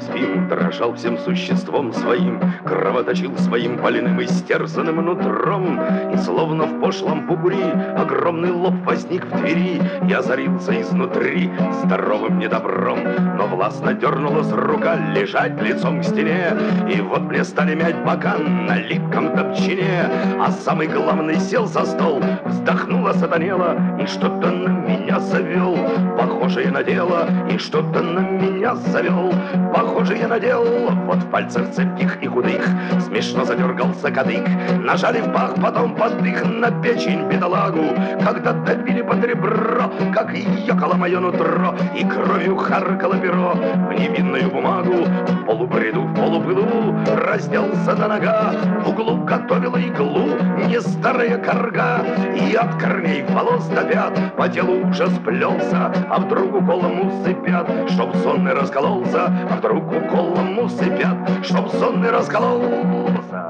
уязвим, дрожал всем существом своим, кровоточил своим больным истерзанным нутром. И словно в пошлом бугури огромный лоб возник в двери и озарился изнутри здоровым недобром. Но властно дернулась рука лежать лицом к стене, и вот мне стали мять бока на липком топчине. А самый главный сел за стол, вздохнул осатанело и что-то на меня завел, похожее на дело, и что-то на меня завел, похожее на дело. Вот в пальцах цепких и худых смешно задергался кадык, нажали в пах, потом подых на печень бедолагу, когда добили под ребро, как ёкало мое нутро, и кровью харкало перо в невинную бумагу. В полубреду, в полупылу разделся до нога, в углу готовила иглу не старая корга, и от корней волос до пят по телу ужас плелся, а вдруг уколом усыпят, чтоб сонный раскололся, а вдруг уколом усыпят, чтоб сонный раскололся.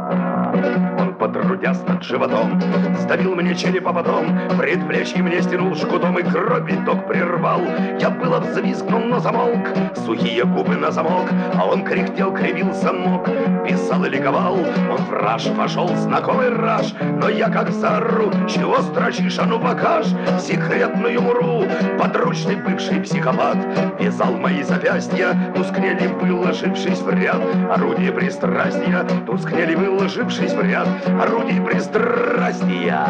Он, потрудясь над животом, сдавил мне череп, а потом предплечье мне стянул жгутом и кровь виток прервал. Я было взвизгнул, но замолк, сухие губы на замок, а он кряхтел, кривился, мог, писал и ликовал. Он в раж вошел, знакомый раж, но я как заору: чего строчишь, а ну покажь секретную муру. Подручный бывший психопат вязал мои запястья, тускнели, выложившись в ряд орудия пристрастия, тускнели, выложившись в ряд орудий пристрастия.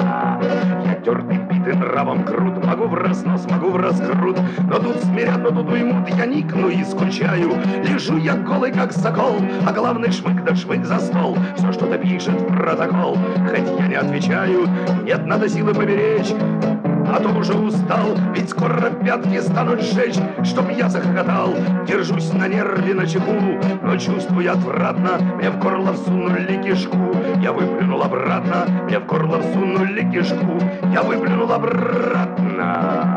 Я тертый, битый нравом крут, могу в разнос, могу в раскрут, но тут смирят, но тут уймут, я никну и скучаю. Лежу я голый, как сокол, а главный шмык да шмык за стол все что-то пишет в протокол, хоть я не отвечаю. Нет, надо силы поберечь, а то уже устал, ведь скоро пятки станут сжечь, чтоб я захохотал. Держусь на нерве, на чеку, но чувствую отвратно, мне в горло всунули кишку. Я выплюнул обратно, мне в горло всунули кишку. Я выплюнул обратно.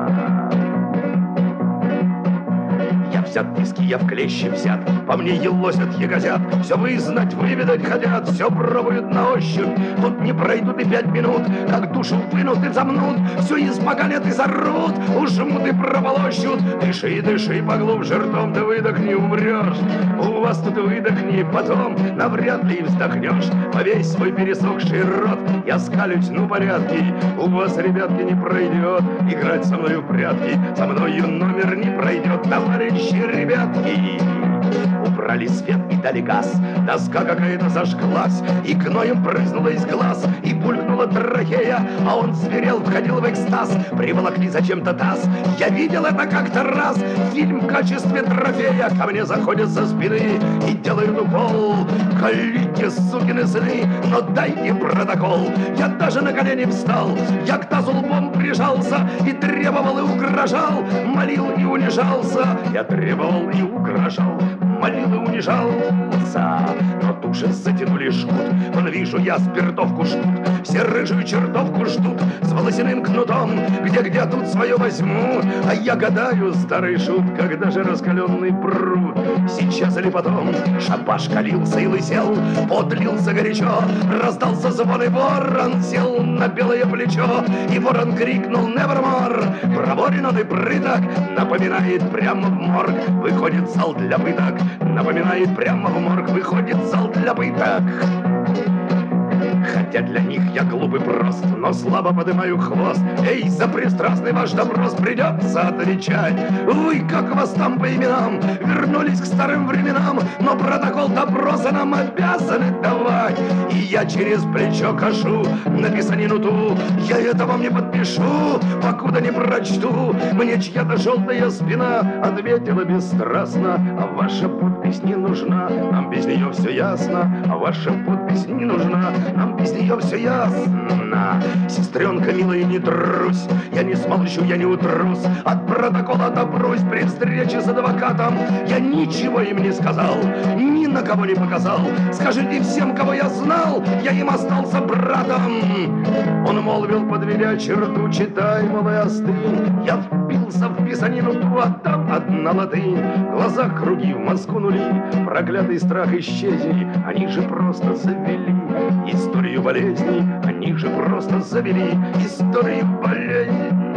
Я взят в тиски, я в клещи взят, по мне елозят ягозят, все вызнать, выведать хотят, все пробуют на ощупь. Тут не пройдут и 5 минут, как душу вынут и замнут, все испоганят и зарут, ужмут и прополощут. Дыши, дыши поглубже ртом, да выдохни, умрешь. У вас тут выдохни, потом навряд ли вздохнешь. Повесь свой пересохший рот, я скалюсь, ну порядки. У вас, ребятки, не пройдет играть со мною в прятки, со мною номер не пройдет, товарищи ребятки. Убрали свет и дали газ, доска какая-то зажглась, и гноем прыснула из глаз, и булькнула трахея, а он зверел, входил в экстаз. Приволокли зачем-то таз, я видел это как-то раз, фильм в качестве трофея. Ко мне заходят со спины и делают укол: колите, сукины сыны, но дайте протокол. Я даже на колени встал, я к тазу лбом прижался и требовал и угрожал, молил и унижался. Я требовал и угрожал, молил и унижался. Но туши затянули жгут, вон вижу я спиртовку жгут, все рыжую чертовку ждут с волосяным кнутом. Где тут свое возьмут, а я гадаю, старый шут, когда же раскаленный пруд, сейчас или потом. Шабаш калился и лысел, подлился горячо, раздался звон, и ворон сел на белое плечо, и ворон крикнул nevermore. Проворен он и прыток, напоминает прямо в морг, выходит зал для пыток, напоминает прямо в морг, выходит зал для пыток. Хотя для них я глуп и прост, но слабо поднимаю хвост. Эй, за пристрастный ваш допрос придется отвечать. Вы, как вас там по именам, вернулись к старым временам, но протокол допроса нам обязаны давать. И я через плечо кашу на писанину ту, я это вам не подпишу, покуда не прочту. Мне чья-то желтая спина ответила бесстрастно: а ваша подпись не нужна, нам без нее все ясно. А ваша подпись не нужна, нам без нее все ясно. Сестренка милая, не трусь, я не смолчу, я не утрусь, от протокола добрусь при встрече с адвокатом. Я ничего им не сказал, ни на кого не показал. Скажите всем, кого я знал, я им остался братом. Он молвил, подведя черту: читай, малый, остынь. Я впился в писанину ту, а там одна латынь. В глазах круги, в мозгу нули, проклятый страх исчезни. Они же просто завели историю болезней, они же просто завели историю болезней.